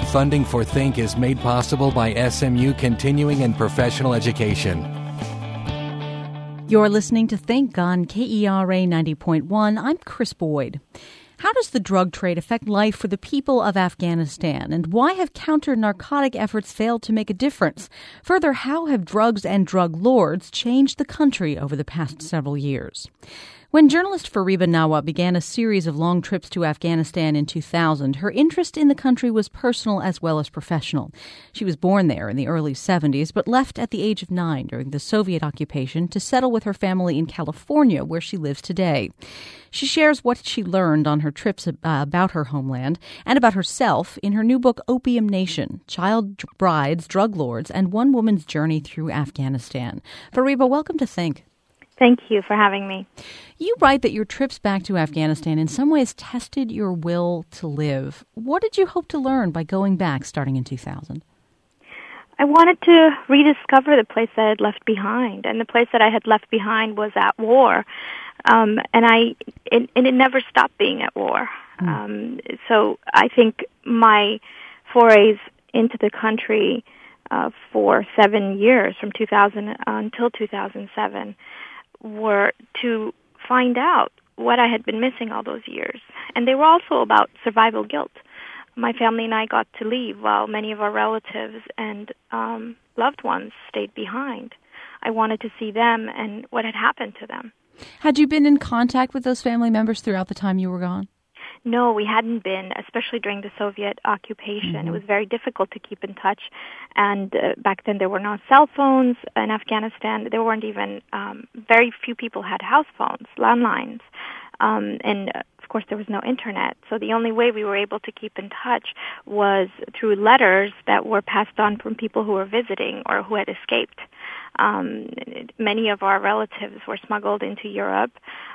Funding for Think is made possible by SMU Continuing and Professional Education. You're listening to Think on KERA 90.1. I'm Chris Boyd. How does the drug trade affect life for the people of Afghanistan? And why have counter-narcotic efforts failed to make a difference? Further, how have drugs and drug lords changed the country over the past several years? When journalist Fariba Nawa began a series of long trips to Afghanistan in 2000, her interest in the country was personal as well as professional. She was born there in the early 70s, but left at the age of 9 during the Soviet occupation to settle with her family in California, where she lives today. She shares what she learned on her trips about her homeland and about herself in her new book, Opium Nation, Child Brides, Drug Lords, and One Woman's Journey Through Afghanistan. Fariba, welcome to Think. Thank you for having me. You write that your trips back to Afghanistan in some ways tested your will to live. What did you hope to learn by going back starting in 2000? I wanted to rediscover the place that I had left behind, and the place that I had left behind was at war, and it never stopped being at war. So I think my forays into the country for 7 years, from 2000 until 2007, were to find out what I had been missing all those years. And they were also about survival guilt. My family and I got to leave while many of our relatives and loved ones stayed behind. I wanted to see them and what had happened to them. Had you been in contact with those family members throughout the time you were gone? No, we hadn't been, especially during the Soviet occupation. Mm-hmm. It was very difficult to keep in touch. And back then there were no cell phones in Afghanistan. There weren't even, very few people had house phones, landlines. And of course there was no internet. So the only way we were able to keep in touch was through letters that were passed on from people who were visiting or who had escaped. Many of our relatives were smuggled into Europe,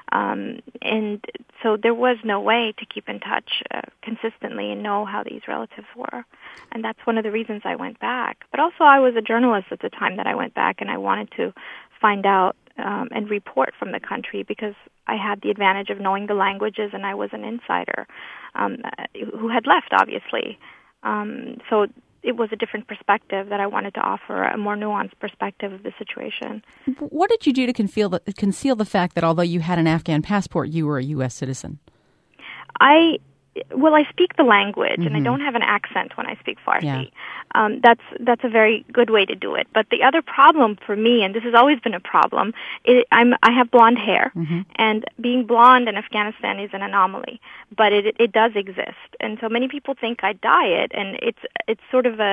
and so there was no way to keep in touch consistently and know how these relatives were. And that's one of the reasons I went back. But also I was a journalist at the time that I went back, and I wanted to find out and report from the country because I had the advantage of knowing the languages, and I was an insider who had left, obviously. So it was a different perspective that I wanted to offer, a more nuanced perspective of the situation. What did you do to conceal the fact that although you had an Afghan passport, you were a U.S. citizen? I speak the language, mm-hmm. and I don't have an accent when I speak Farsi. Yeah. That's a very good way to do it. But the other problem for me, and this has always been a problem, I have blonde hair, mm-hmm. and being blonde in Afghanistan is an anomaly, but it does exist. And so many people think I dye it, and it's sort of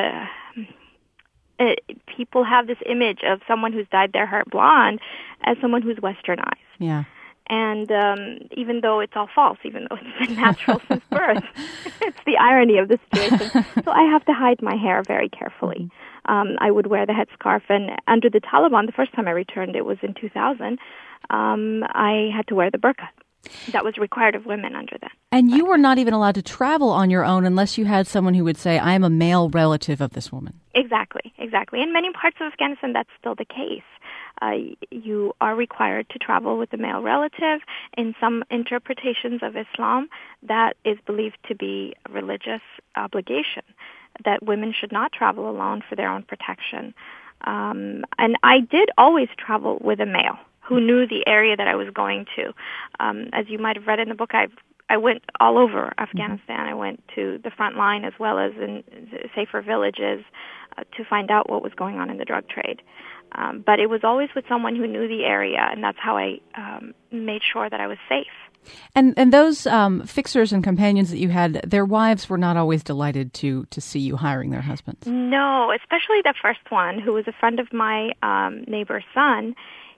people have this image of someone who's dyed their hair blonde as someone who's westernized. Yeah. And even though it's all false, even though it's been natural since birth, it's the irony of the situation. So I have to hide my hair very carefully. I would wear the headscarf, and under the Taliban, the first time I returned, it was in 2000, I had to wear the burqa. That was required of women under that. And you were not even allowed to travel on your own unless you had someone who would say, I am a male relative of this woman. Exactly. In many parts of Afghanistan, that's still the case. You are required to travel with a male relative. In some interpretations of Islam, that is believed to be a religious obligation, that women should not travel alone for their own protection. And I did always travel with a male who knew the area that I was going to. As you might have read in the book, I went all over Afghanistan. I went to the front line as well as in safer villages to find out what was going on in the drug trade. But it was always with someone who knew the area, and that's how I made sure that I was safe. And those fixers and companions that you had, their wives were not always delighted to see you hiring their husbands. No, especially the first one, who was a friend of my neighbor's son.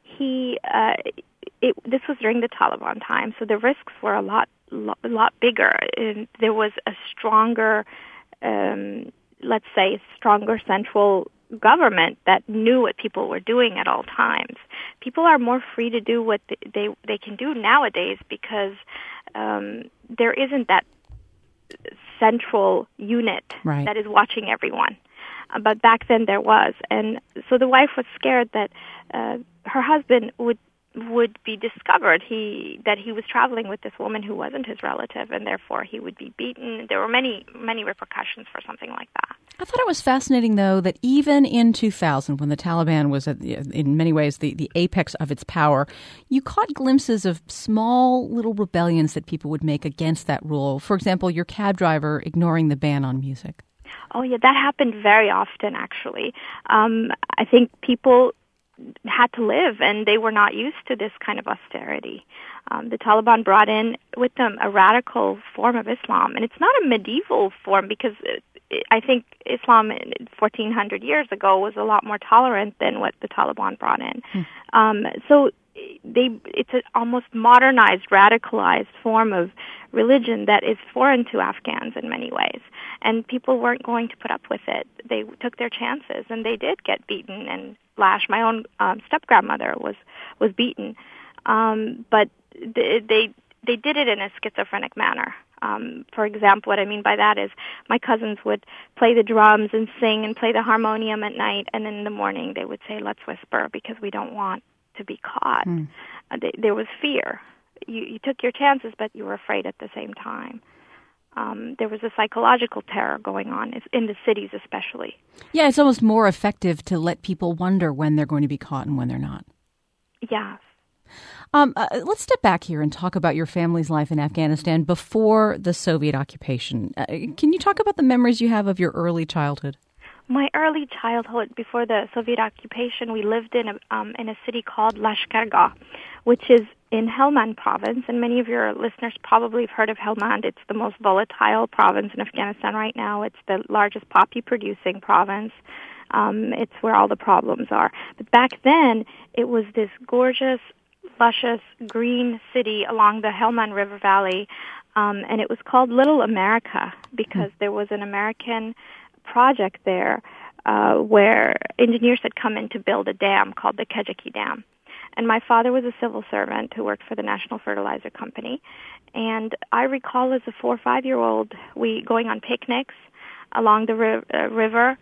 This was during the Taliban time, so the risks were a lot bigger. And there was a stronger, let's say, central government that knew what people were doing at all times. People are more free to do what they can do nowadays because there isn't that central unit right. that is watching everyone. But back then there was. And so the wife was scared that her husband would would be discovered that he was traveling with this woman who wasn't his relative, and therefore he would be beaten. There were many repercussions for something like that. I thought it was fascinating, though, that even in 2000, when the Taliban was in many ways the apex of its power, you caught glimpses of small little rebellions that people would make against that rule. For example, your cab driver ignoring the ban on music. Oh, yeah, that happened very often, actually. I think people had to live, and they were not used to this kind of austerity. The Taliban brought in with them a radical form of Islam, and it's not a medieval form because I think Islam 1,400 years ago was a lot more tolerant than what the Taliban brought in. So it's an almost modernized, radicalized form of religion that is foreign to Afghans in many ways. And people weren't going to put up with it. They took their chances, and they did get beaten and lashed. My own step-grandmother was beaten. But they did it in a schizophrenic manner. For example, what I mean by that is my cousins would play the drums and sing and play the harmonium at night, and then in the morning they would say, "Let's whisper because we don't want to be caught." There was fear. You took your chances, but you were afraid at the same time. There was a psychological terror going on in the cities especially. Yeah, it's almost more effective to let people wonder when they're going to be caught and when they're not. Yes. Let's step back here and talk about your family's life in Afghanistan before the Soviet occupation. Can you talk about the memories you have of your early childhood? My early childhood, before the Soviet occupation, we lived in a city called Lashkargah, which is in Helmand province, and many of your listeners probably have heard of Helmand. It's the most volatile province in Afghanistan right now. It's the largest poppy-producing province. It's where all the problems are. But back then, it was this gorgeous, luscious, green city along the Helmand River Valley, and it was called Little America because there was an American project there where engineers had come in to build a dam called the Kajaki Dam. And my father was a civil servant who worked for the National Fertilizer Company. And I recall as a 4 or 5-year-old, we going on picnics along the river,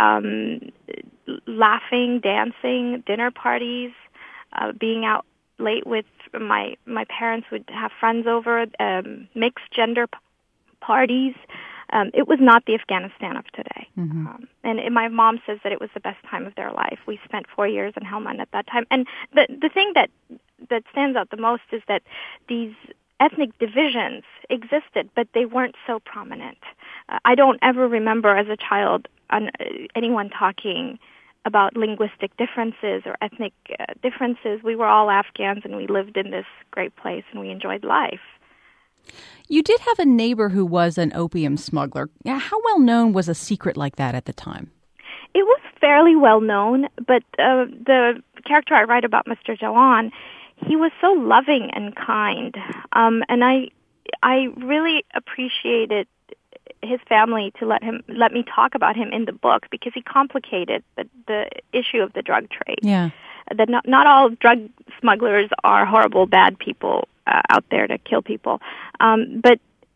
laughing, dancing, dinner parties, being out late with my parents would have friends over, mixed gender parties. It was not the Afghanistan of today. And my mom says that it was the best time of their life. We spent 4 years in Helmand at that time. And the thing that stands out the most is that these ethnic divisions existed, but they weren't so prominent. I don't ever remember as a child anyone talking about linguistic differences or ethnic differences. We were all Afghans, and we lived in this great place, and we enjoyed life. You did have a neighbor who was an opium smuggler. How well known was a secret like that at the time? It was fairly well known, but the character I write about, Mr. Jawan, he was so loving and kind, and I really appreciated his family to let me talk about him in the book because he complicated the issue of the drug trade. Yeah, that not all drug smugglers are horrible, bad people out there to kill people, but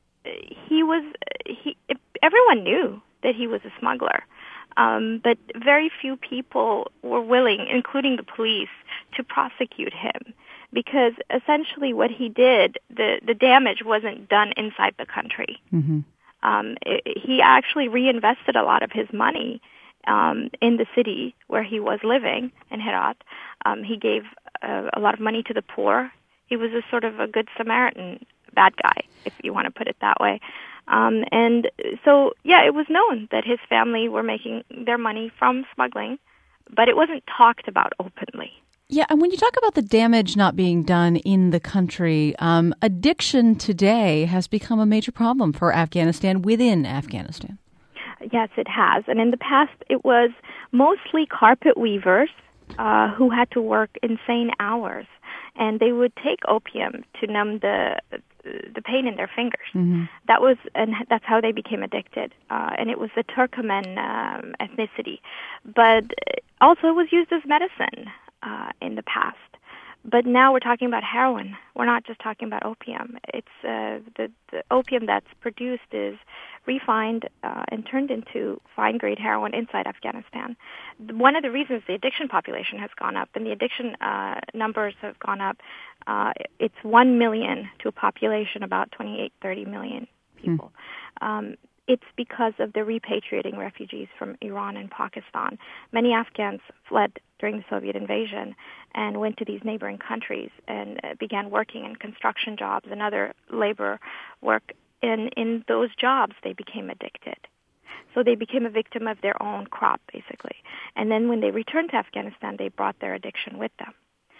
everyone knew that he was a smuggler. But very few people were willing, including the police, to prosecute him because essentially what he did, the damage wasn't done inside the country. He actually reinvested a lot of his money in the city where he was living, in Herat. He gave a lot of money to the poor. He was a sort of a good Samaritan, bad guy, if you want to put it that way. And so, yeah, it was known that his family were making their money from smuggling, but it wasn't talked about openly. Yeah, and when you talk about the damage not being done in the country, addiction today has become a major problem for Afghanistan within Afghanistan. Yes, it has. And in the past, it was mostly carpet weavers who had to work insane hours. And they would take opium to numb the pain in their fingers. That's how they became addicted. And it was the Turkoman ethnicity. But also it was used as medicine in the past. But now we're talking about heroin. We're not just talking about opium. It's the opium that's produced is refined and turned into fine-grade heroin inside Afghanistan. One of the reasons the addiction population has gone up and the addiction numbers have gone up, it's 1 million to a population about 28, 30 million people. It's because of the repatriating refugees from Iran and Pakistan. Many Afghans fled during the Soviet invasion and went to these neighboring countries and began working in construction jobs and other labor work. And in those jobs, they became addicted. So they became a victim of their own crop, basically. And then when they returned to Afghanistan, they brought their addiction with them.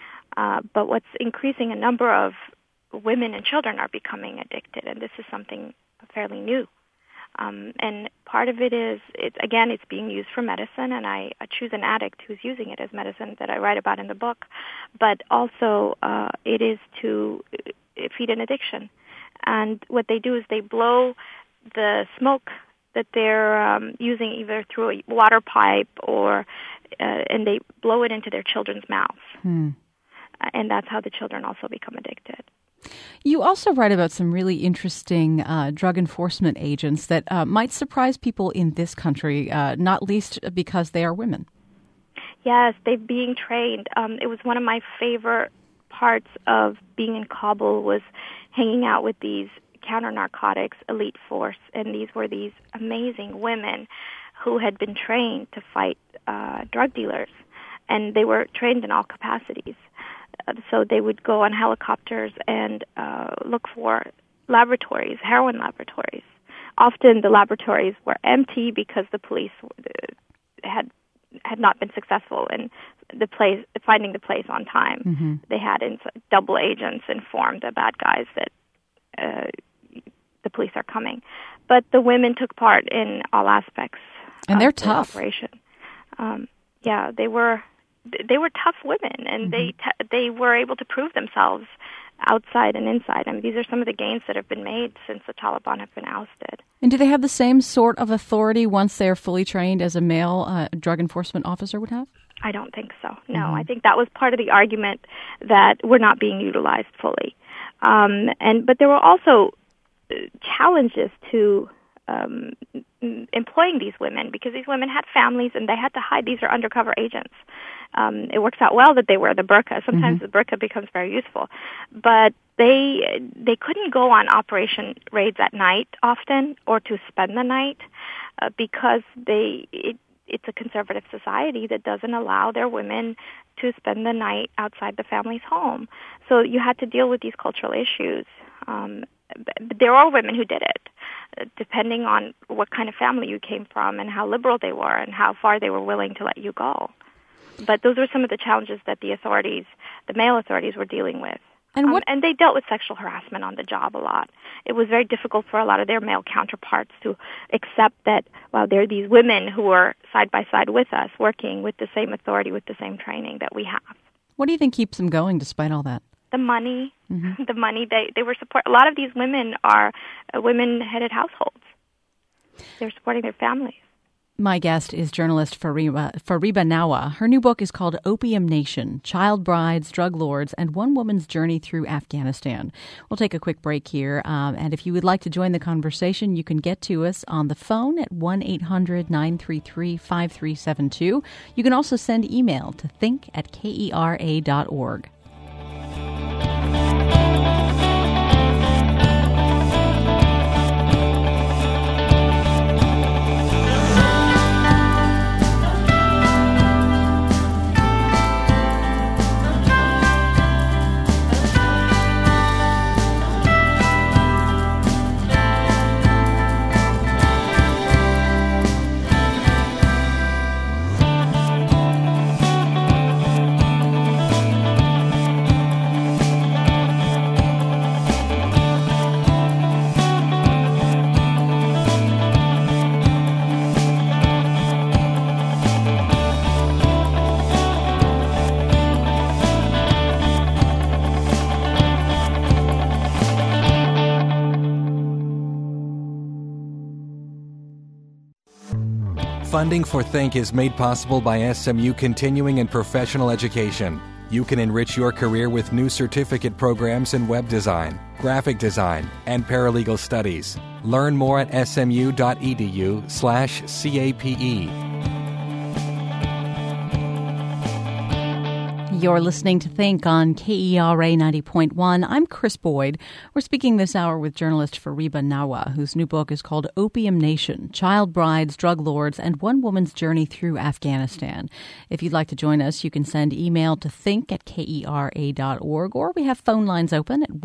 But what's increasing, a number of women and children are becoming addicted, and this is something fairly new. And part of it is, it's being used for medicine, and I choose an addict who's using it as medicine that I write about in the book. But also, it is to feed an addiction. And what they do is they blow the smoke that they're using either through a water pipe or, and they blow it into their children's mouths. And that's how the children also become addicted. You also write about some really interesting drug enforcement agents that might surprise people in this country, not least because they are women. Yes, they're being trained. It was one of my favorite parts of being in Kabul was hanging out with these counter-narcotics elite force, and these were these amazing women who had been trained to fight drug dealers, and they were trained in all capacities. So they would go on helicopters and look for laboratories, heroin laboratories. Often the laboratories were empty because the police had not been successful in finding the place on time. They had double agents inform the bad guys that the police are coming. But the women took part in all aspects and they're tough. The operation. They were tough women, and they were able to prove themselves outside and inside. I mean, these are some of the gains that have been made since the Taliban have been ousted. And do they have the same sort of authority once they're fully trained as a male drug enforcement officer would have? I don't think so. No, I think that was part of the argument that we're not being utilized fully. But there were also challenges to employing these women because these women had families and they had to hide. These are undercover agents. It works out well that they wear the burqa. Sometimes the burqa becomes very useful. But they couldn't go on operation raids at night often or to spend the night because it's a conservative society that doesn't allow their women to spend the night outside the family's home. So you had to deal with these cultural issues. There are women who did it, depending on what kind of family you came from and how liberal they were and how far they were willing to let you go. But those were some of the challenges that the male authorities were dealing with. And they dealt with sexual harassment on the job a lot. It was very difficult for a lot of their male counterparts to accept that, well, there are these women who are side by side with us, working with the same authority, with the same training that we have. What do you think keeps them going despite all that? The money. The money. They were support. A lot of these women are women-headed households. They're supporting their families. My guest is journalist Fariba Nawa. Her new book is called Opium Nation, Child Brides, Drug Lords, and One Woman's Journey Through Afghanistan. We'll take a quick break here, and if you would like to join the conversation, you can get to us on the phone at 1-800-933-5372. You can also send email to think@kera.org. Funding for Think is made possible by SMU Continuing and Professional Education. You can enrich your career with new certificate programs in web design, graphic design, and paralegal studies. Learn more at smu.edu/CAPE. You're listening to Think on KERA 90.1. I'm Chris Boyd. We're speaking this hour with journalist Fariba Nawa, whose new book is called Opium Nation, Child Brides, Drug Lords, and One Woman's Journey Through Afghanistan. If you'd like to join us, you can send email to think@kera.org, or we have phone lines open at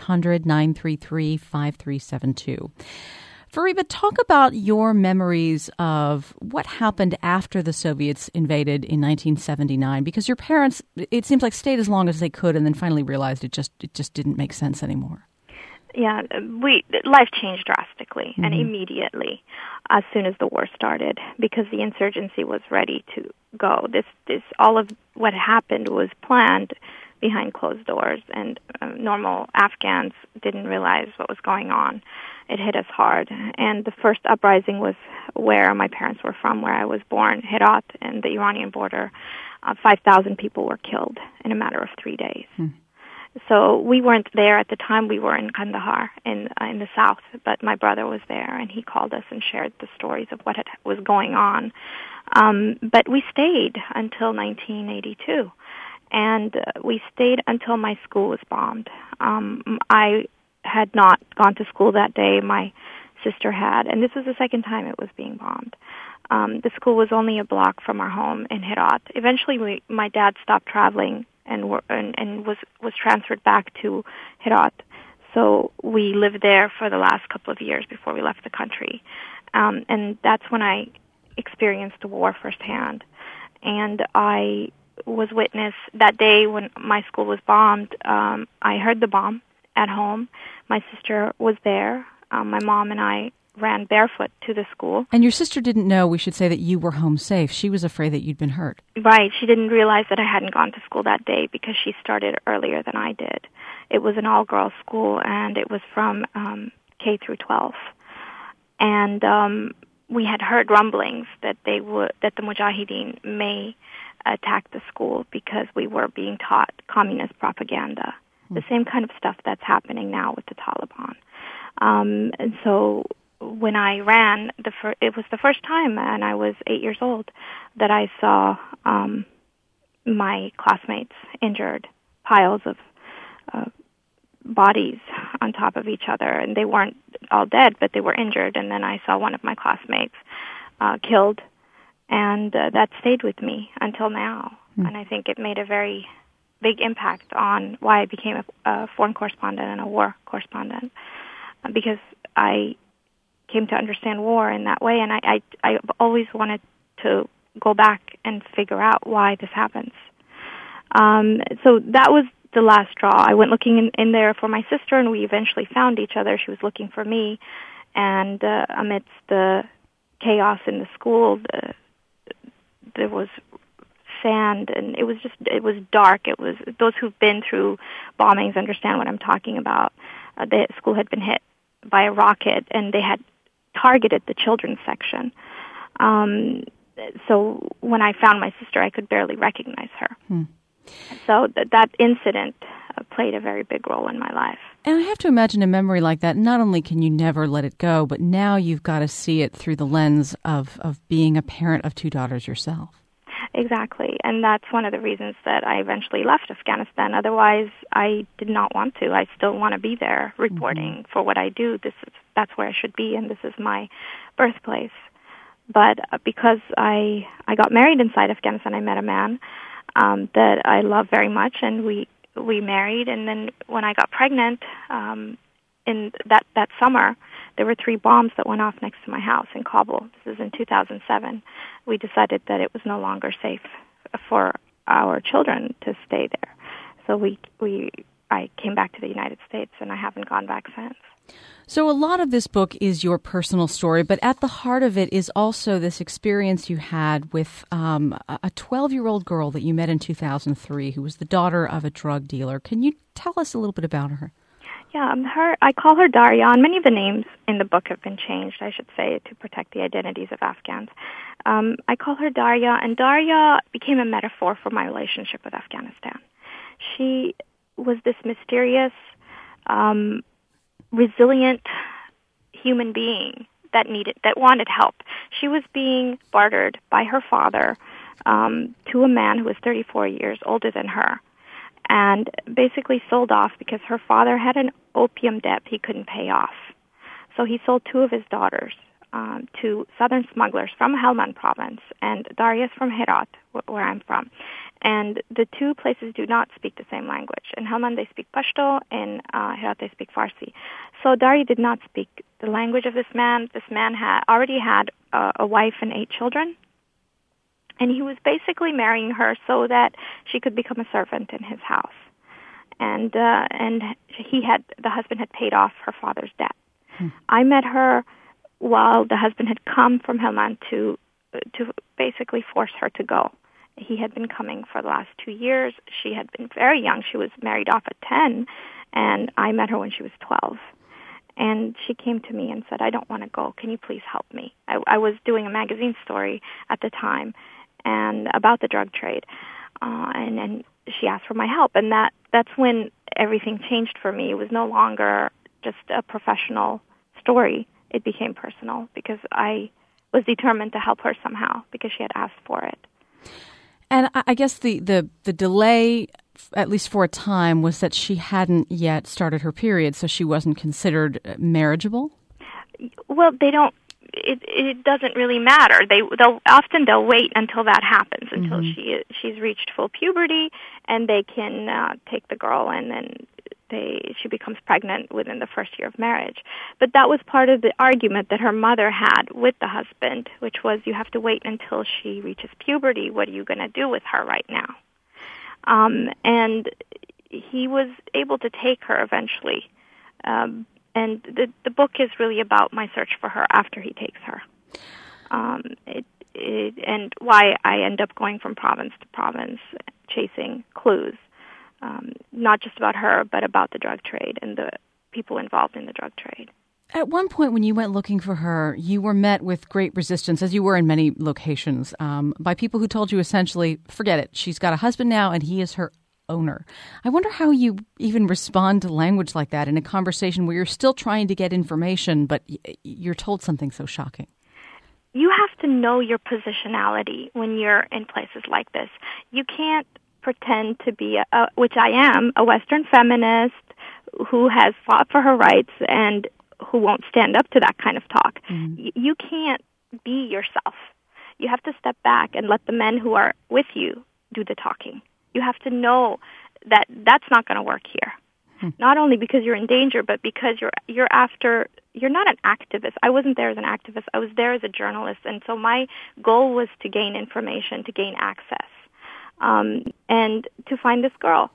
1-800-933-5372. Fariba, talk about your memories of what happened after the Soviets invaded in 1979, because your parents, it seems like, stayed as long as they could and then finally realized it just didn't make sense anymore. Yeah, life changed drastically and immediately as soon as the war started, because the insurgency was ready to go. This all of what happened was planned behind closed doors, and normal Afghans didn't realize what was going on. It hit us hard. And the first uprising was where my parents were from, where I was born, Herat, and the Iranian border. 5,000 people were killed in a matter of 3 days. So we weren't there at the time. We were in Kandahar in the south, but my brother was there, and he called us and shared the stories of what was going on. But we stayed until 1982, and we stayed until my school was bombed. I had not gone to school that day. My sister had, and this was the second time it was being bombed. The school was only a block from our home in Herat. Eventually, my dad stopped traveling and was transferred back to Herat. So we lived there for the last couple of years before we left the country. And that's when I experienced the war firsthand. And I was witness that day when my school was bombed. I heard the bomb at home. My sister was there. My mom and I ran barefoot to the school. And your sister didn't know, we should say, that you were home safe. She was afraid that you'd been hurt. Right. She didn't realize that I hadn't gone to school that day because she started earlier than I did. It was an all-girls school, and it was from K through 12. And we had heard rumblings that the Mujahideen may attack the school because we were being taught communist propaganda. The same kind of stuff that's happening now with the Taliban. And so when I ran, it was the first time, and I was 8 years old, that I saw my classmates injured, piles of bodies on top of each other. And they weren't all dead, but they were injured. And then I saw one of my classmates killed, and that stayed with me until now. And I think it made a very big impact on why I became a foreign correspondent and a war correspondent, because I came to understand war in that way, and I've always wanted to go back and figure out why this happens. So that was the last straw. I went looking in there for my sister, and we eventually found each other. She was looking for me, and amidst the chaos in the school, there was sand, and it was dark. It was, those who've been through bombings understand what I'm talking about. The school had been hit by a rocket, and they had targeted the children's section. So when I found my sister, I could barely recognize her. So that incident played a very big role in my life. And I have to imagine a memory like that, not only can you never let it go, but now you've got to see it through the lens of being a parent of two daughters yourself. Exactly, and that's one of the reasons that I eventually left Afghanistan. Otherwise, I did not want to. I still want to be there reporting for what I do. That's where I should be, and this is my birthplace. But because I got married inside Afghanistan, I met a man that I love very much, and we married. And then when I got pregnant in that summer, there were 3 bombs that went off next to my house in Kabul. This is in 2007. We decided that it was no longer safe for our children to stay there. So I came back to the United States, and I haven't gone back since. So a lot of this book is your personal story, but at the heart of it is also this experience you had with a 12-year-old girl that you met in 2003 who was the daughter of a drug dealer. Can you tell us a little bit about her? Yeah, I call her Darya, and many of the names in the book have been changed, I should say, to protect the identities of Afghans. I call her Darya, and Darya became a metaphor for my relationship with Afghanistan. She was this mysterious, resilient human being that wanted help. She was being bartered by her father to a man who was 34 years older than her, and basically sold off because her father had an opium debt he couldn't pay off. So he sold 2 of his daughters to southern smugglers from Helmand province, and Daria's from Herat, where I'm from. And the 2 places do not speak the same language. In Helmand they speak Pashto, in Herat they speak Farsi. So Daria did not speak the language of this man. This man already had a wife and 8 children, and he was basically marrying her so that she could become a servant in his house. And the husband had paid off her father's debt. I met her while the husband had come from Helmand to basically force her to go. He had been coming for the last 2 years. She had been very young. She was married off at 10, and I met her when she was 12. And she came to me and said, I don't want to go. Can you please help me? I was doing a magazine story at the time and about the drug trade. And she asked for my help. And that's when everything changed for me. It was no longer just a professional story. It became personal because I was determined to help her somehow because she had asked for it. And I guess the delay, at least for a time, was that she hadn't yet started her period, so she wasn't considered marriageable? Well, they don't. It doesn't really matter. They'll wait until that happens, until she's reached full puberty, and they can take the girl, and then she becomes pregnant within the first year of marriage. But that was part of the argument that her mother had with the husband, which was you have to wait until she reaches puberty. What are you going to do with her right now? And he was able to take her eventually. And the book is really about my search for her after he takes her. And why I end up going from province to province chasing clues. Not just about her, but about the drug trade and the people involved in the drug trade. At one point when you went looking for her, you were met with great resistance, as you were in many locations, by people who told you essentially, forget it, she's got a husband now and he is her owner. I wonder how you even respond to language like that in a conversation where you're still trying to get information, but you're told something so shocking. You have to know your positionality when you're in places like this. You can't pretend to be, which I am, a Western feminist who has fought for her rights and who won't stand up to that kind of talk. You can't be yourself. You have to step back and let the men who are with you do the talking. You have to know that that's not going to work here. Not only because you're in danger, but because you're not an activist. I wasn't there as an activist. I was there as a journalist, and so my goal was to gain information, to gain access. And to find this girl.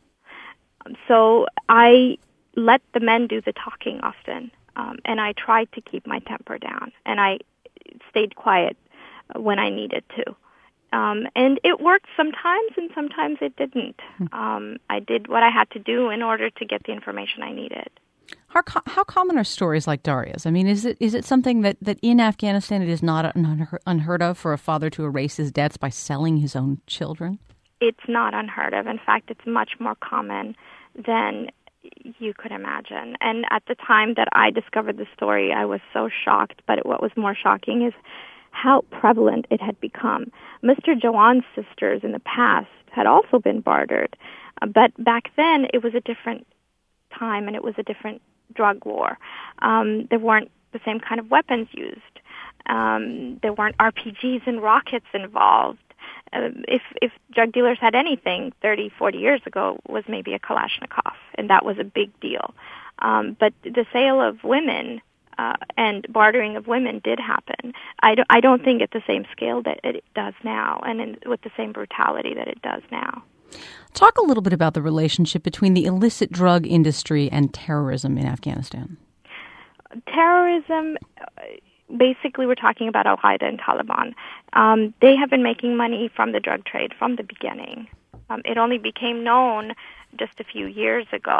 So I let the men do the talking often, and I tried to keep my temper down, and I stayed quiet when I needed to. And it worked sometimes, and sometimes it didn't. I did what I had to do in order to get the information I needed. How common are stories like Daria's? I mean, is it something that in Afghanistan it is not unheard of for a father to erase his debts by selling his own children? It's not unheard of. In fact, it's much more common than you could imagine. And at the time that I discovered the story, I was so shocked. But what was more shocking is how prevalent it had become. Mr. Jawan's sisters in the past had also been bartered. But back then, it was a different time, and it was a different drug war. There weren't the same kind of weapons used. There weren't RPGs and rockets involved. If drug dealers had anything 30, 40 years ago, was maybe a Kalashnikov, and that was a big deal. But the sale of women and bartering of women did happen. I don't think at the same scale that it does now, and with the same brutality that it does now. Talk a little bit about the relationship between the illicit drug industry and terrorism in Afghanistan. Terrorism, basically we're talking about Al-Qaeda and Taliban. They have been making money from the drug trade from the beginning. It only became known just a few years ago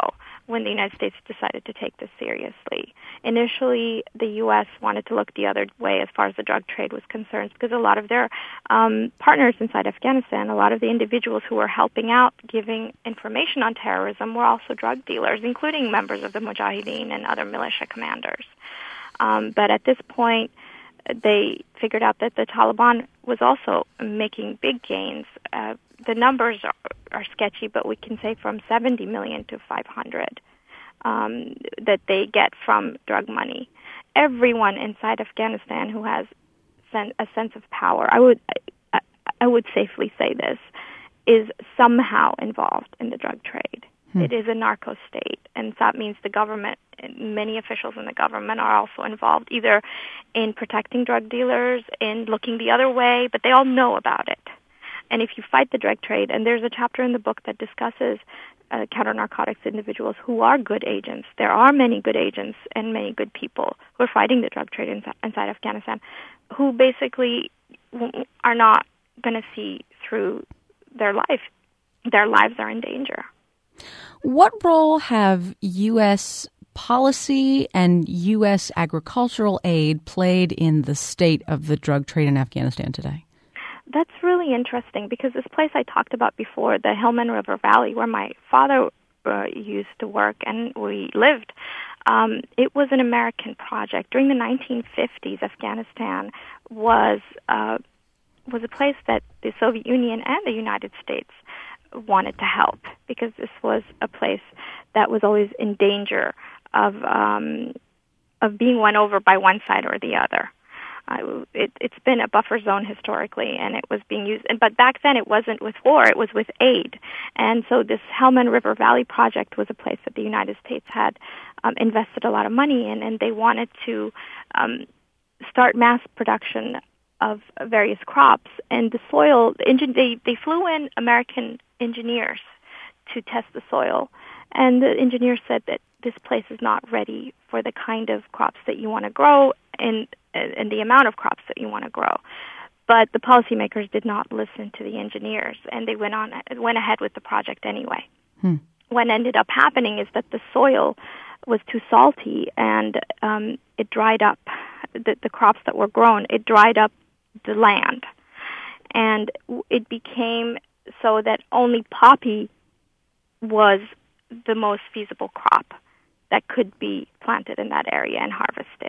when the United States decided to take this seriously. Initially, the U.S. wanted to look the other way as far as the drug trade was concerned, because a lot of their partners inside Afghanistan, a lot of the individuals who were helping out, giving information on terrorism, were also drug dealers, including members of the Mujahideen and other militia commanders. But at this point, they figured out that the Taliban was also making big gains. The numbers are sketchy, but we can say from 70 million to 500 that they get from drug money. Everyone inside Afghanistan who has a sense of power, I would safely say this, is somehow involved in the drug trade. It is a narco state, and that means the government, many officials in the government are also involved, either in protecting drug dealers, in looking the other way, but they all know about it. And if you fight the drug trade, and there's a chapter in the book that discusses counter-narcotics individuals who are good agents. There are many good agents and many good people who are fighting the drug trade inside Afghanistan, who basically are not going to see through their life. Their lives are in danger. What role have U.S. policy and U.S. agricultural aid played in the state of the drug trade in Afghanistan today? That's really interesting, because this place I talked about before, the Helmand River Valley, where my father used to work and we lived, it was an American project. During the 1950s, Afghanistan was a place that the Soviet Union and the United States wanted to help, because this was a place that was always in danger of being won over by one side or the other. It's been a buffer zone historically, and it was being used. But back then, it wasn't with war; it was with aid. And so, this Helmand River Valley project was a place that the United States had invested a lot of money in, and they wanted to start mass production of various crops. And the soil, they flew in American engineers to test the soil, and the engineers said that this place is not ready for the kind of crops that you want to grow and the amount of crops that you want to grow. But the policymakers did not listen to the engineers, and they went ahead with the project anyway. What ended up happening is that the soil was too salty, and it dried up the crops that were grown. It dried up the land, and it became so that only poppy was the most feasible crop that could be planted in that area and harvested.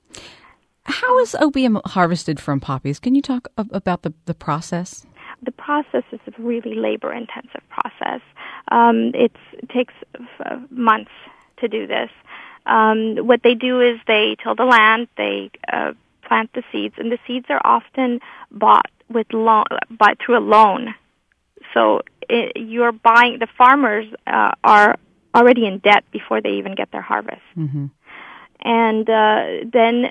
How is opium harvested from poppies? Can you talk about the process? The process is a really labor-intensive process. It takes months to do this. What they do is they till the land, they plant the seeds, and the seeds are often bought through a loan. So you're buying. The farmers are already in debt before they even get their harvest, and then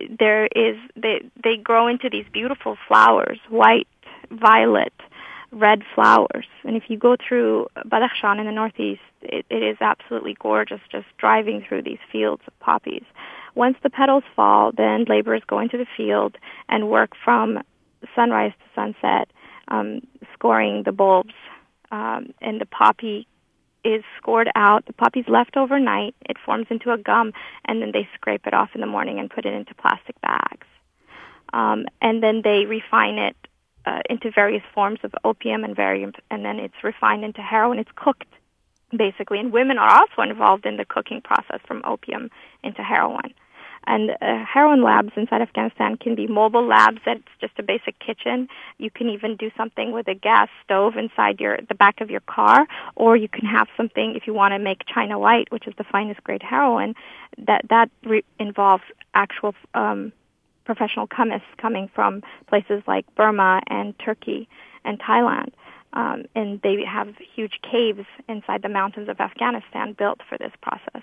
they grow into these beautiful flowers, white, violet, red flowers. And if you go through Badakhshan in the northeast, it is absolutely gorgeous just driving through these fields of poppies. Once the petals fall, then laborers go into the field and work from sunrise to sunset, scoring the bulbs, and the poppy is scored out. The poppy's left overnight. It forms into a gum, and then they scrape it off in the morning and put it into plastic bags. And then they refine it into various forms of opium and then it's refined into heroin. It's cooked, basically. And women are also involved in the cooking process from opium into heroin. And heroin labs inside Afghanistan can be mobile labs that's just a basic kitchen. You can even do something with a gas stove inside the back of your car, or you can have something if you want to make China White, which is the finest grade heroin. That involves actual professional chemists coming from places like Burma and Turkey and Thailand. And they have huge caves inside the mountains of Afghanistan built for this process.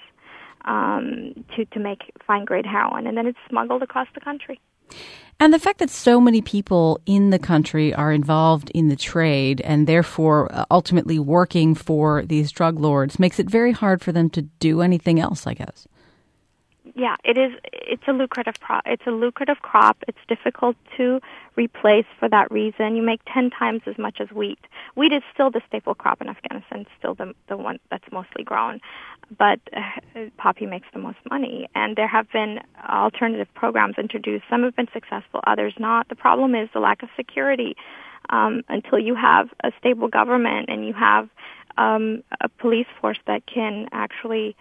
To make fine-grade heroin, and then it's smuggled across the country. And the fact that so many people in the country are involved in the trade and therefore ultimately working for these drug lords makes it very hard for them to do anything else, I guess. Yeah, it is. It's a lucrative it's a lucrative crop. It's difficult to replace for that reason. You make 10 times as much as wheat. Wheat is still the staple crop in Afghanistan. It's still the one that's mostly grown, but poppy makes the most money. And there have been alternative programs introduced. Some have been successful, others not. The problem is the lack of security. Until you have a stable government and you have a police force that can actually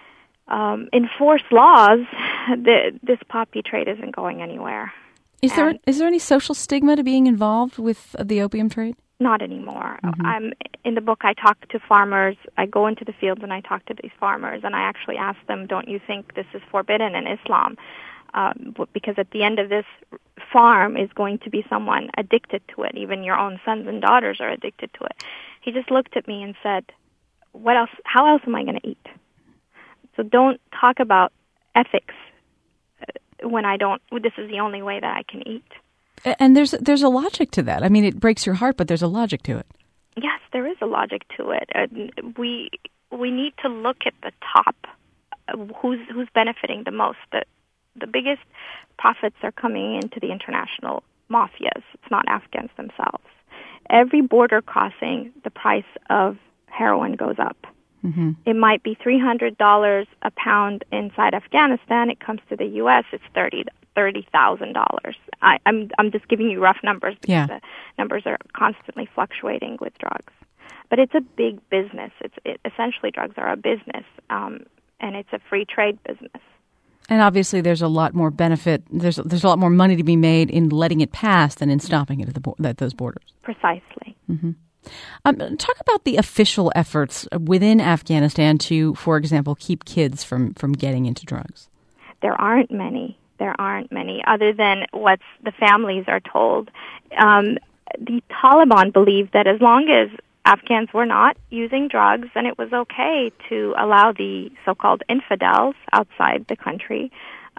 enforce laws, this poppy trade isn't going anywhere. Is there any social stigma to being involved with the opium trade? Not anymore. In the book, I talk to farmers. I go into the fields and I talk to these farmers, and I actually ask them, don't you think this is forbidden in Islam? Because at the end of this farm is going to be someone addicted to it. Even your own sons and daughters are addicted to it. He just looked at me and said, "What else? How else am I going to eat?" So don't talk about ethics when I don't. This is the only way that I can eat. And there's a logic to that. I mean, it breaks your heart, but there's a logic to it. Yes, there is a logic to it. We need to look at the top. Who's benefiting the most? The biggest profits are coming into the international mafias. It's not Afghans themselves. Every border crossing, the price of heroin goes up. Mm-hmm. It might be $300 a pound inside Afghanistan. It comes to the U.S., it's $30,000. I'm just giving you rough numbers because the numbers are constantly fluctuating with drugs. But it's a big business. Essentially, drugs are a business, and it's a free trade business. And obviously, there's a lot more benefit. There's a lot more money to be made in letting it pass than in stopping it at those borders. Precisely. Mm-hmm. Talk about the official efforts within Afghanistan to, for example, keep kids from getting into drugs. There aren't many. Other than what the families are told. The Taliban believed that as long as Afghans were not using drugs, then it was okay to allow the so-called infidels outside the country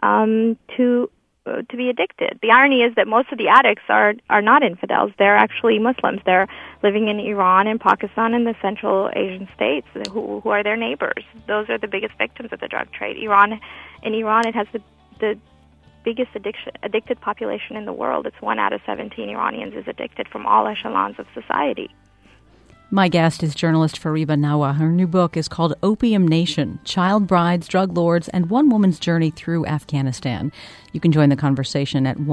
to be addicted. The irony is that most of the addicts are not infidels. They're actually Muslims. They're living in Iran and Pakistan and the Central Asian states who are their neighbors. Those are the biggest victims of the drug trade. In Iran, it has the biggest addicted population in the world. It's 1 out of 17 Iranians is addicted from all echelons of society. My guest is journalist Fariba Nawa. Her new book is called Opium Nation, Child Brides, Drug Lords, and One Woman's Journey Through Afghanistan. You can join the conversation at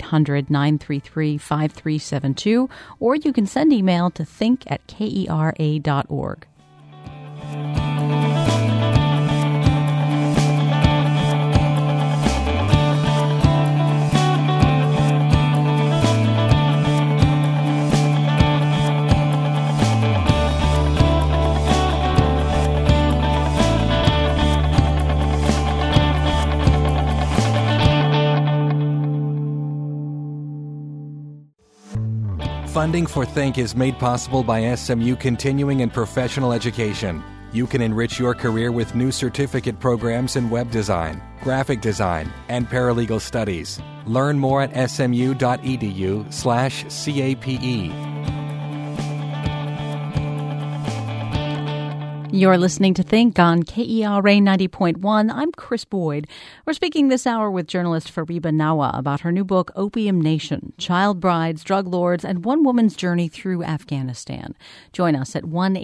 1-800-933-5372, or you can send email to think@kera.org. Funding for Think is made possible by SMU Continuing and Professional Education. You can enrich your career with new certificate programs in web design, graphic design, and paralegal studies. Learn more at smu.edu/CAPE. You're listening to Think on KERA 90.1. I'm Chris Boyd. We're speaking this hour with journalist Fariba Nawa about her new book, Opium Nation, Child Brides, Drug Lords, and One Woman's Journey Through Afghanistan. Join us at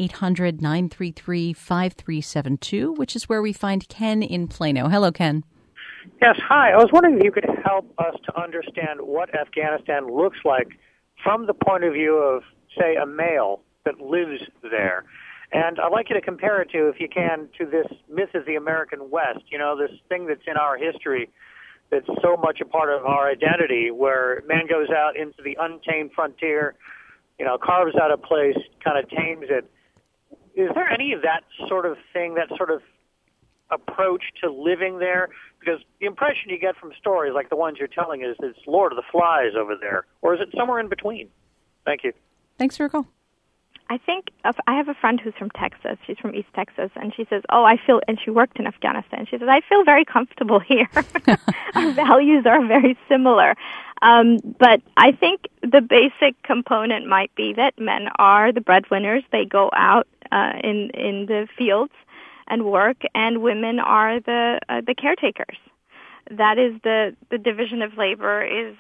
1-800-933-5372, which is where we find Ken in Plano. Hello, Ken. Yes, hi. I was wondering if you could help us to understand what Afghanistan looks like from the point of view of, say, a male that lives there. And I'd like you to compare it to, if you can, to this myth of the American West, this thing that's in our history that's so much a part of our identity, where man goes out into the untamed frontier, carves out a place, kind of tames it. Is there any of that sort of thing, that sort of approach to living there? Because the impression you get from stories like the ones you're telling is it's Lord of the Flies over there, or is it somewhere in between? Thank you. Thanks for your call. I think I have a friend who's from Texas. She's from East Texas, and she says, and she worked in Afghanistan. She says, I feel very comfortable here. Our values are very similar. But I think the basic component might be that men are the breadwinners. They go out in the fields and work, and women are the caretakers. that is the division of labor is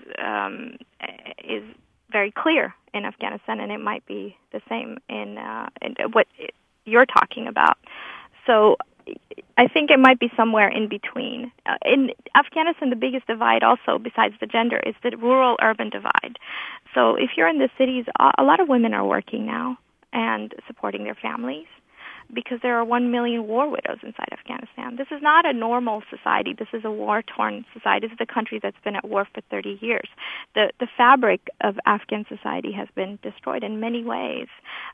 very clear in Afghanistan, and it might be the same in what you're talking about. So I think it might be somewhere in between. In Afghanistan, the biggest divide also, besides the gender, is the rural-urban divide. So if you're in the cities, a lot of women are working now and supporting their families because there are 1 million war widows inside Afghanistan. This is not a normal society. This is a war-torn society. This is a country that's been at war for 30 years. The fabric of Afghan society has been destroyed in many ways.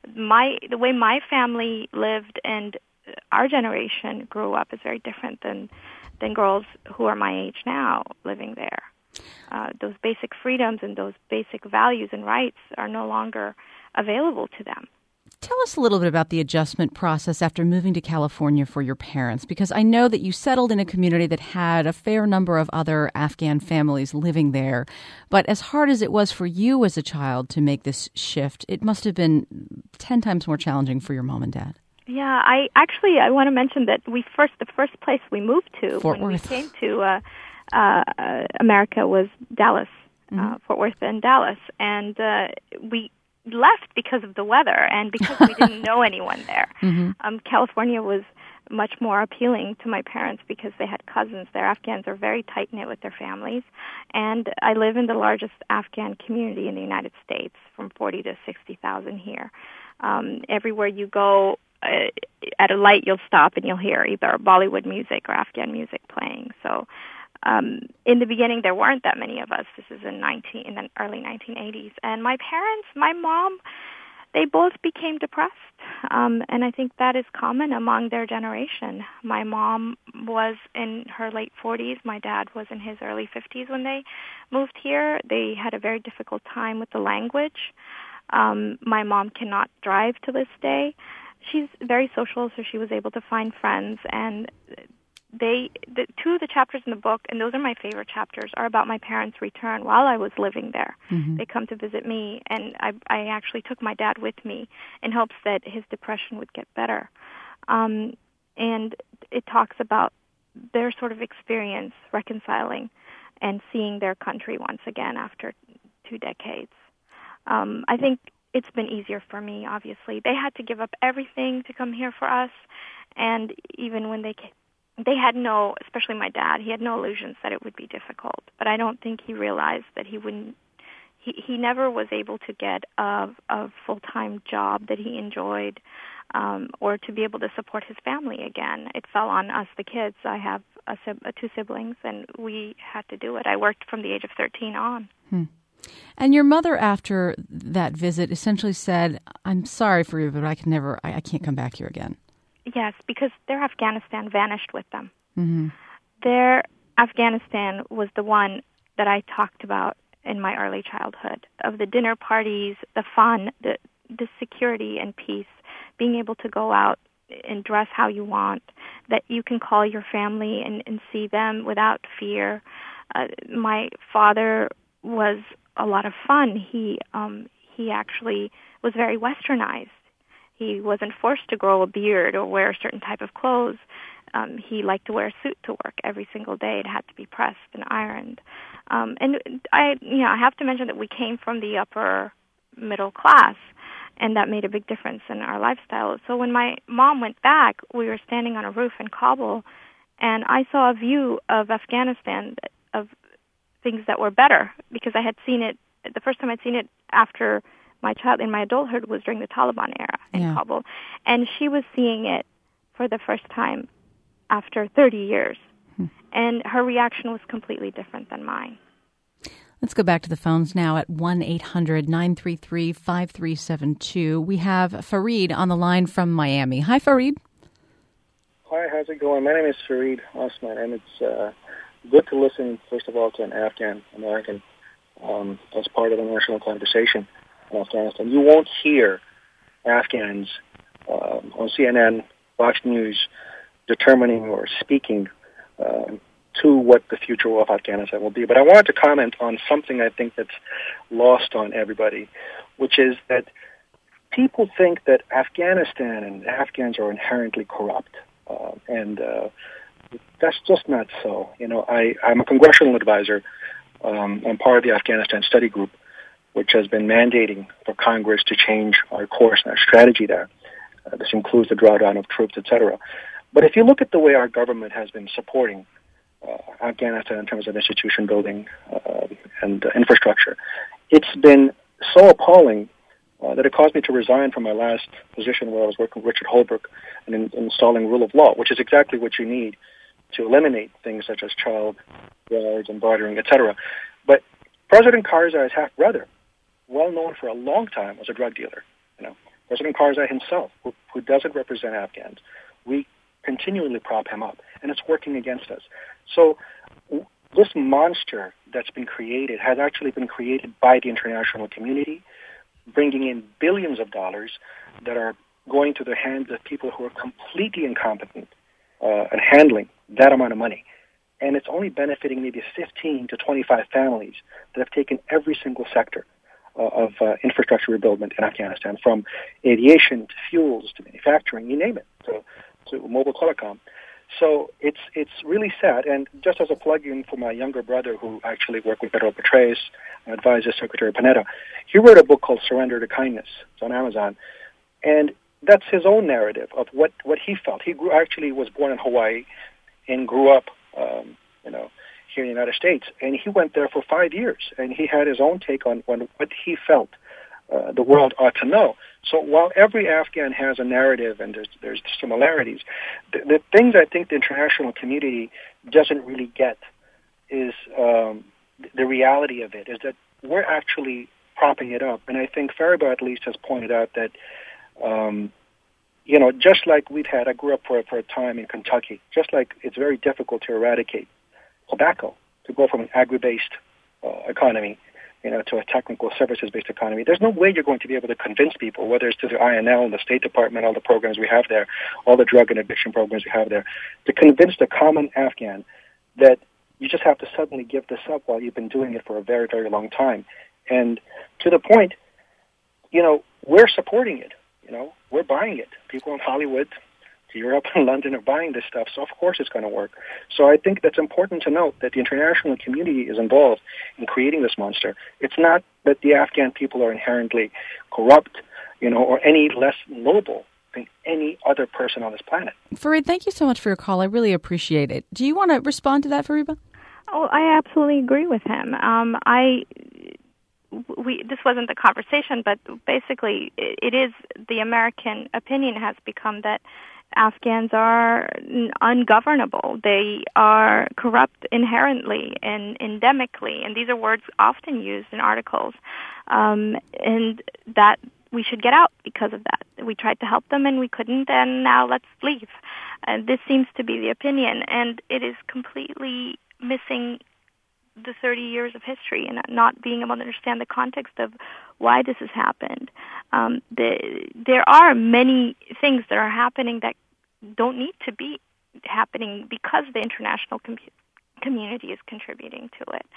The way my family lived and our generation grew up is very different than girls who are my age now living there. Those basic freedoms and those basic values and rights are no longer available to them. Tell us a little bit about the adjustment process after moving to California for your parents, because I know that you settled in a community that had a fair number of other Afghan families living there. But as hard as it was for you as a child to make this shift, it must have been 10 times more challenging for your mom and dad. Yeah, I want to mention that the first place we moved to Fort when Worth. we came to America was Dallas, Fort Worth and Dallas, and we left because of the weather and because we didn't know anyone there. California was much more appealing to my parents because they had cousins there. Afghans are very tight-knit with their families, and I live in the largest Afghan community in the United States, from 40 to 60,000 here. Everywhere you go, at a light you'll stop and you'll hear either Bollywood music or Afghan music playing. So in the beginning there weren't that many of us. This is in the early 1980s. And my parents, my mom, they both became depressed. And I think that is common among their generation. My mom was in her late 40s. My dad was in his early 50s when they moved here. They had a very difficult time with the language. My mom cannot drive to this day. She's very social, so she was able to find friends. And two of the chapters in the book, and those are my favorite chapters, are about my parents' return while I was living there. They come to visit me, and I actually took my dad with me in hopes that his depression would get better. And it talks about their sort of experience reconciling and seeing their country once again after 2 decades. I think it's been easier for me, obviously. They had to give up everything to come here for us, and even when they had no, especially my dad, he had no illusions that it would be difficult. But I don't think he realized that he wouldn't. He never was able to get a full-time job that he enjoyed, or to be able to support his family again. It fell on us, the kids. I have 2 siblings, and we had to do it. I worked from the age of 13 on. And your mother, after that visit, essentially said, "I'm sorry for you, but I can't come back here again." Yes, because their Afghanistan vanished with them. Their Afghanistan was the one that I talked about in my early childhood, of the dinner parties, the fun, the security and peace, being able to go out and dress how you want, that you can call your family and see them without fear. My father was a lot of fun. He actually was very westernized. He wasn't forced to grow a beard or wear a certain type of clothes. He liked to wear a suit to work every single day. It had to be pressed and ironed. And I have to mention that we came from the upper middle class, and that made a big difference in our lifestyle. So when my mom went back, we were standing on a roof in Kabul, and I saw a view of Afghanistan, of things that were better, because I had seen it, the first time I'd seen it after in my adulthood was during the Taliban era in Kabul. And she was seeing it for the first time after 30 years. And her reaction was completely different than mine. Let's go back to the phones now at 1-800-933-5372. We have Farid on the line from Miami. Hi, Farid. Hi, how's it going? My name is Farid Osman, and it's good to listen, first of all, to an Afghan-American as part of the national conversation in Afghanistan. You won't hear Afghans on CNN, Fox News, determining or speaking to what the future of Afghanistan will be. But I wanted to comment on something I think that's lost on everybody, which is that people think that Afghanistan and Afghans are inherently corrupt. And That's just not so. I'm a congressional advisor. I'm part of the Afghanistan study group, which has been mandating for Congress to change our course and our strategy there. This includes the drawdown of troops, etc. But if you look at the way our government has been supporting Afghanistan in terms of institution building and infrastructure, it's been so appalling that it caused me to resign from my last position where I was working with Richard Holbrooke and installing rule of law, which is exactly what you need to eliminate things such as child yards and bartering, etc. But President Karzai's half-brother, well known for a long time as a drug dealer, President Karzai himself, who doesn't represent Afghans, we continually prop him up, and it's working against us. So this monster that's been created has actually been created by the international community, bringing in billions of dollars that are going to the hands of people who are completely incompetent and handling that amount of money. And it's only benefiting maybe 15 to 25 families that have taken every single sector of infrastructure rebuildment in Afghanistan, from aviation to fuels to manufacturing, you name it, to mobile telecom. So it's really sad. And just as a plug-in for my younger brother, who actually worked with Pedro Petraeus and advises Secretary Panetta, he wrote a book called Surrender to Kindness. It's on Amazon. And that's his own narrative of what he felt. He was born in Hawaii and grew up, here in the United States. And he went there for 5 years, and he had his own take on what he felt the world ought to know. So while every Afghan has a narrative and there's similarities, the things I think the international community doesn't really get is the reality of it, is that we're actually propping it up. And I think Fariba at least has pointed out that, just like I grew up for a time in Kentucky, just like it's very difficult to eradicate tobacco, to go from an agri-based economy to a technical services-based economy. There's no way you're going to be able to convince people, whether it's to the INL and the State Department, all the programs we have there, all the drug and addiction programs we have there, to convince the common Afghan that you just have to suddenly give this up while you've been doing it for a very, very long time. And to the point, we're supporting it. We're buying it. People in Hollywood, Europe and London are buying this stuff, so of course it's going to work. So I think that's important to note, that the international community is involved in creating this monster. It's not that the Afghan people are inherently corrupt, or any less noble than any other person on this planet. Fareed, thank you so much for your call. I really appreciate it. Do you want to respond to that, Fariba? Oh, I absolutely agree with him. This wasn't the conversation, but basically it is, the American opinion has become that Afghans are ungovernable. They are corrupt inherently and endemically, and these are words often used in articles, and that we should get out because of that. We tried to help them and we couldn't, and now let's leave. This seems to be the opinion, and it is completely missing the 30 years of history and not being able to understand the context of why this has happened. There are many things that are happening that don't need to be happening because the international community is contributing to it.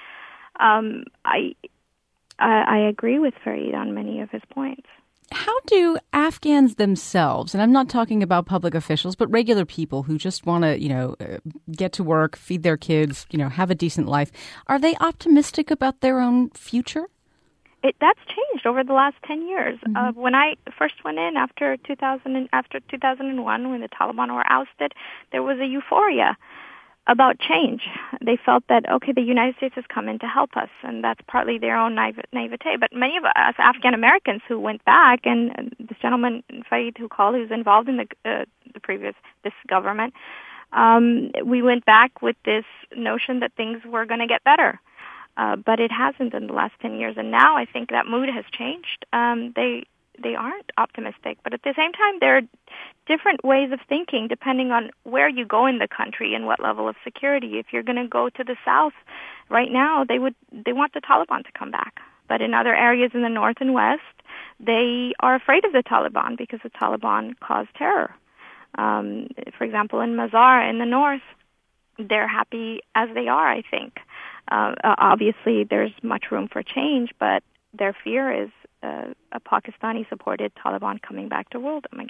I agree with Fareed on many of his points. How do Afghans themselves, and I'm not talking about public officials, but regular people who just want to, get to work, feed their kids, have a decent life, are they optimistic about their own future? That's changed over the last 10 years. Mm-hmm. When I first went in after 2001, when the Taliban were ousted, there was a euphoria about change. They felt that, okay, the United States has come in to help us, and that's partly their own naivete. But many of us Afghan Americans who went back, and this gentleman, Fareed, who called, who's involved in this government, we went back with this notion that things were going to get better. But it hasn't in the last 10 years. And now I think that mood has changed. They aren't optimistic. But at the same time, there are different ways of thinking depending on where you go in the country and what level of security. If you're going to go to the south, right now, they want the Taliban to come back. But in other areas in the north and west, they are afraid of the Taliban because the Taliban caused terror. For example, in Mazar in the north, they're happy as they are, I think. Obviously, there's much room for change, but their fear is a Pakistani-supported Taliban coming back to rule them again.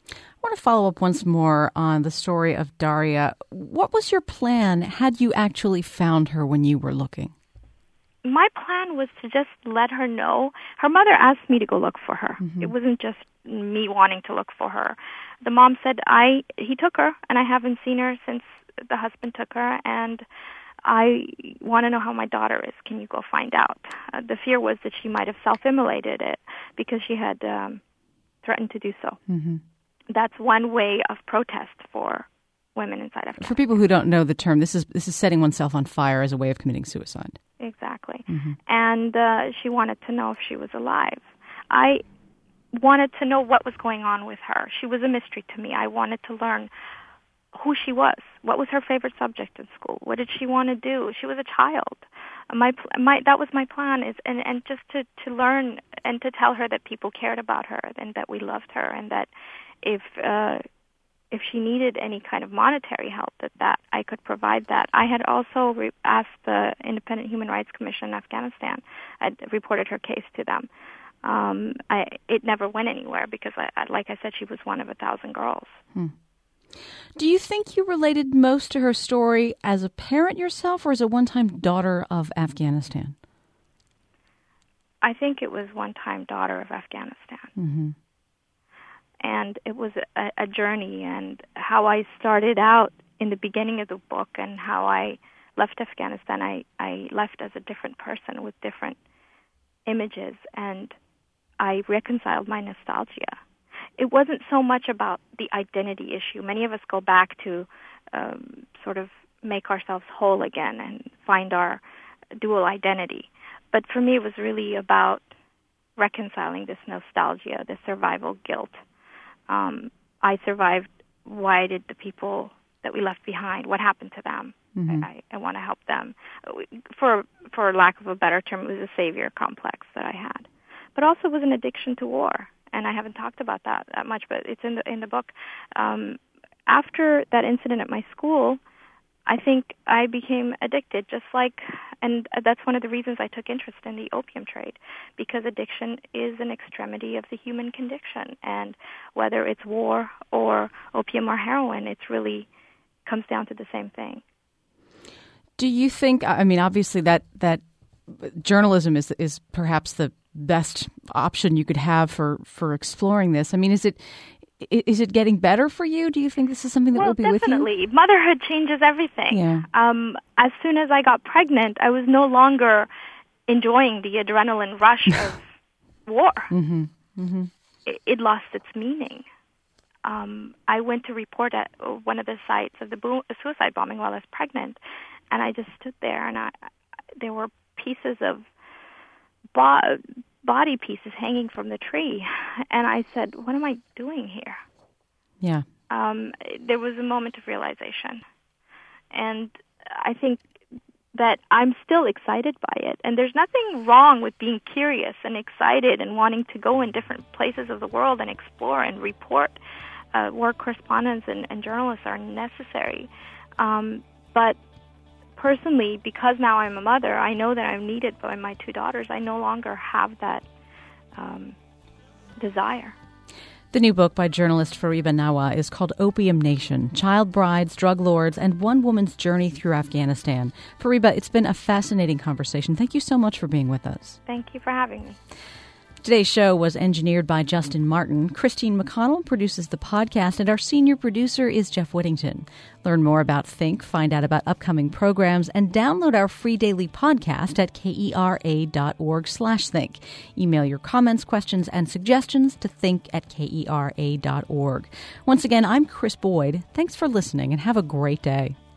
I want to follow up once more on the story of Daria. What was your plan had you actually found her when you were looking? My plan was to just let her know. Her mother asked me to go look for her. Mm-hmm. It wasn't just me wanting to look for her. The mom said, he took her, and I haven't seen her since the husband took her, and I want to know how my daughter is. Can you go find out? The fear was that she might have self-immolated it because she had threatened to do so. Mm-hmm. That's one way of protest for women inside Afghanistan. For people who don't know the term, this is setting oneself on fire as a way of committing suicide. Exactly. Mm-hmm. And she wanted to know if she was alive. I wanted to know what was going on with her. She was a mystery to me. I wanted to learn who she was. What was her favorite subject in school? What did she want to do? She was a child. That was my plan, and just to learn and to tell her that people cared about her and that we loved her, and that if she needed any kind of monetary help, that I could provide that. I had also asked the Independent Human Rights Commission in Afghanistan. I reported her case to them. It never went anywhere because, like I said, she was one of 1,000 girls. Do you think you related most to her story as a parent yourself or as a one-time daughter of Afghanistan? I think it was one-time daughter of Afghanistan. Mm-hmm. And it was a journey, and how I started out in the beginning of the book and how I left Afghanistan, I left as a different person with different images, and I reconciled my nostalgia. It wasn't so much about the identity issue. Many of us go back to sort of make ourselves whole again and find our dual identity. But for me, it was really about reconciling this nostalgia, this survival guilt. I survived. Why did the people that we left behind, what happened to them? Mm-hmm. I want to help them. For lack of a better term, it was a savior complex that I had. But also it was an addiction to war. And I haven't talked about that much, but it's in the book. After that incident at my school, I think I became addicted, and that's one of the reasons I took interest in the opium trade, because addiction is an extremity of the human condition, and whether it's war or opium or heroin, it really comes down to the same thing. Do you think? I mean, obviously that journalism is perhaps the best option you could have for exploring this. I mean, is it getting better for you? Do you think this is something that will be with you? Well, definitely. Motherhood changes everything. Yeah. As soon as I got pregnant, I was no longer enjoying the adrenaline rush of war. Mm-hmm. Mm-hmm. It lost its meaning. I went to report at one of the sites of the suicide bombing while I was pregnant, and I just stood there, and there were pieces of body pieces hanging from the tree, and I said, what am I doing here? Yeah. There was a moment of realization, and I think that I'm still excited by it, and there's nothing wrong with being curious and excited and wanting to go in different places of the world and explore and report. War correspondents and journalists are necessary, but personally, because now I'm a mother, I know that I'm needed by my 2 daughters. I no longer have that desire. The new book by journalist Fariba Nawa is called Opium Nation, Child Brides, Drug Lords, and One Woman's Journey Through Afghanistan. Fariba, it's been a fascinating conversation. Thank you so much for being with us. Thank you for having me. Today's show was engineered by Justin Martin. Christine McConnell produces the podcast, and our senior producer is Jeff Whittington. Learn more about Think, find out about upcoming programs, and download our free daily podcast at kera.org/think. Email your comments, questions, and suggestions to think@kera.org. Once again, I'm Chris Boyd. Thanks for listening, and have a great day.